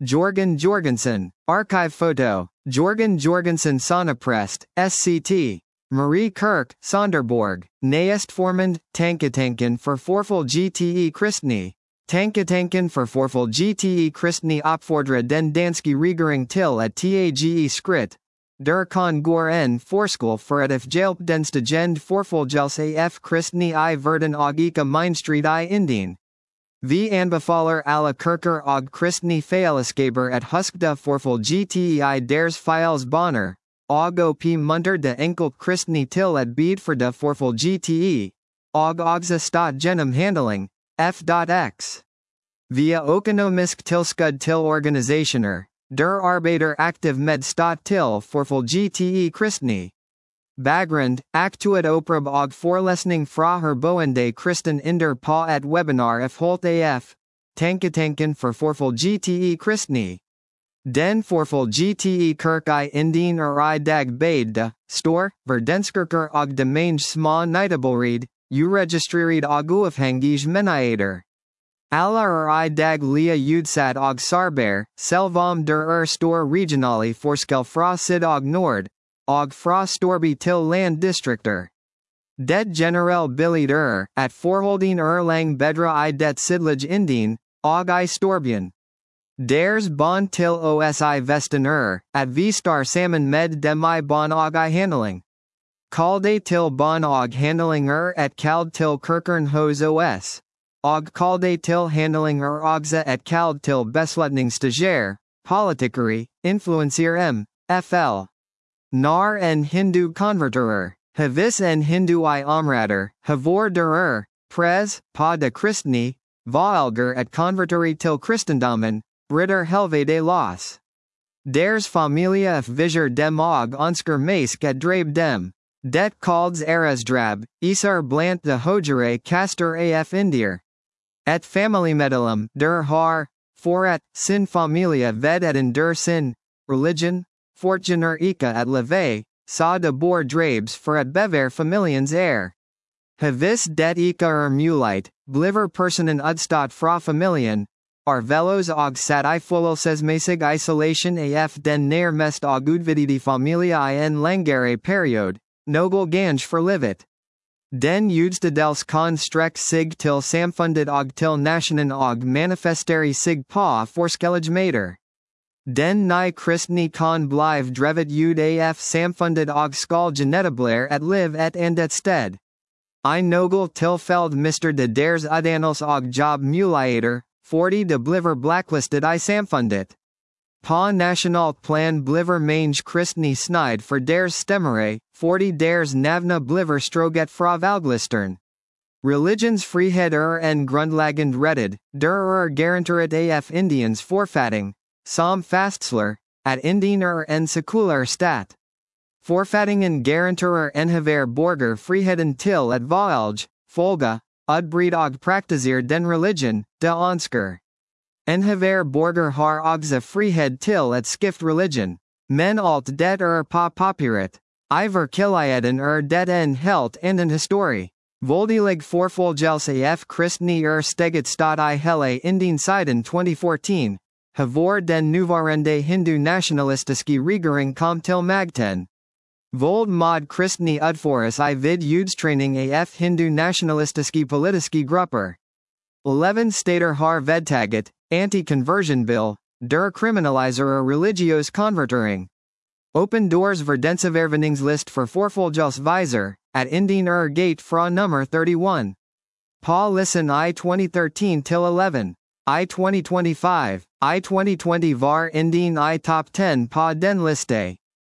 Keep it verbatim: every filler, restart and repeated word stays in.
Jorgen Jorgensen, archive photo, Jorgen Jorgensen Sonneprest, S C T. Marie Kirk, Sonderborg, Næst formand, Tanketanken for Forful G T E Kristne. Tanketanken for Forful G T E Kristne opfordrer den danske regering til at tage skridt. Der kan gå en forskel for at hjælpe den stagende forfølgelse af kristne I verden og ikke mindstreet I Indien. Vi anbefaler alle kirker og kristne fællesskaber at huske de forful G T E I deres files bonner, og op munter de enkelt kristne til at bede for de forful G T E, og også stat gennem handling, f.x. Via økonomisk tilskud til organisationer, der arbejder aktiv med stat til forful G T E kristne. Baggrund, aktuet opreb og forlæsning fra herboende kristen inder på at webinar af holdt af, Tanketanken for Forful G T E kristne. Den forful G T E kirk I Indien er I dag bade de, stor, verdenskirker og de mange små notable uregistreret og uafhængige menigheder. Alle er I dag lige udsat og sårbar, selvom der er stor regionale forskel fra syd og nord, og fra storby til landdistrikter. Det generelle billede er, at forholdene er lang bedre I det sydlige Indien, og I storbyen. Deres bon til os I vesten er, at vi står sammen med dem I bon og I handling. Kalde til bon og handling er at kalde til kirkern hos os. Og kalde til handling er også at kalde til beslutningstager, politikere, influencer m, fl. Nar en hindu konverterer, havis en hindu I omrater, havor der er, pres, pa de kristne, valger at konvertere til kristendommen, britter helvede los. Deres familie af viger dem og onsker mesk at dræb dem. Det kaldes æresdrab, især blandt de højere kaster af indier. Et familiemedlem, der har, for at, sin familie ved at en der sin, religion, fortjener ikke at leve, sa de bor drabes for at bevære familiens ære. Havis det ikke er muligt, bliver personen udstat fra familien, er velos og sat I følelsesmæssig isolation af den nærmest og udvidede familie I en langere periode, nogel gange for livet. Den udstedels kan strække sig til samfundet og til nationen og manifestere sig på forskellige måder. Den nye kristne kan blive drevet ud af samfundet og skal genetabler at live et andet sted. I nogel tilfælde mister de deres uddannelse og job muligheder, fordi de bliver blacklisted I samfundet. På nationalt plan bliver mange kristne snide for deres stemmere, fordi deres navne bliver stroget fra valglisteren. Religions frihed er en grundlæggende rettighed, der er garanteret af Indiens forfatning, som fastslår, at Indien er en sekulær stat. Forfatningen garanterer enhver borger friheden til at vælge, følge, udbrede og praktisere den religion, de ønsker. Enhver borger har også frihed til at skifte religion, men alt det er på papiret. I virkeligheden er det en helt anden historie. Voldelig forfølgelse af kristne er steget stat I hele Indien siden tyve fjorten, havor den nuvarende hindu nationalistiske regering kom til magten. Vold mod kristne udfordres I vid udstrækning af hindu nationalistiske politiske grupper. eleven stater har vedtaget, anti-conversion bill, der kriminaliserer religiøs konvertering. Open Doors verdensvervningslist for forfølgelse viser, at Indien er gate fra nummer enogtredive. På listen I twenty thirteen til eleven. I twenty twenty-five, I twenty twenty var Indien I top ten på den liste.